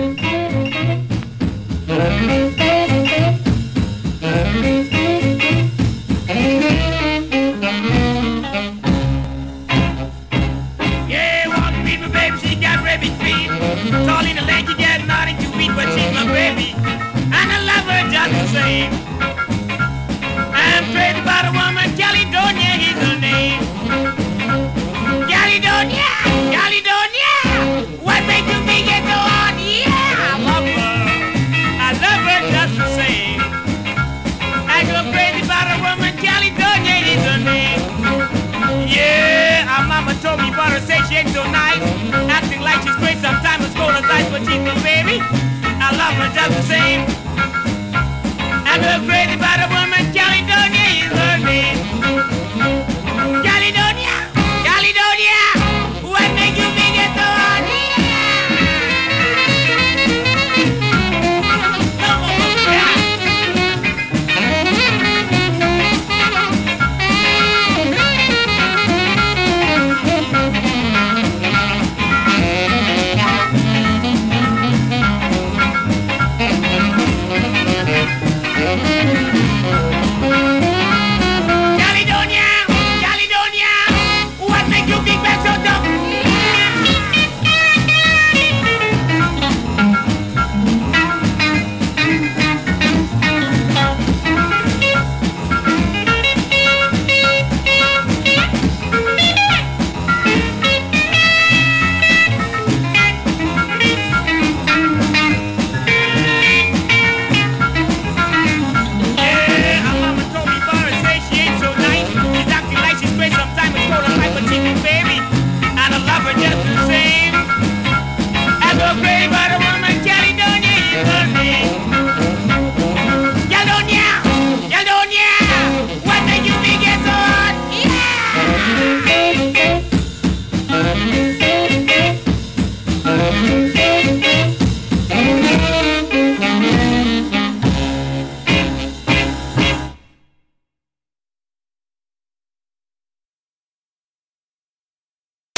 Yeah, walking with my baby, she got rabbit feet. Tall in the leg, she got nothing to eat, but she's my baby. And I love her just the same. I'm crazy about the one.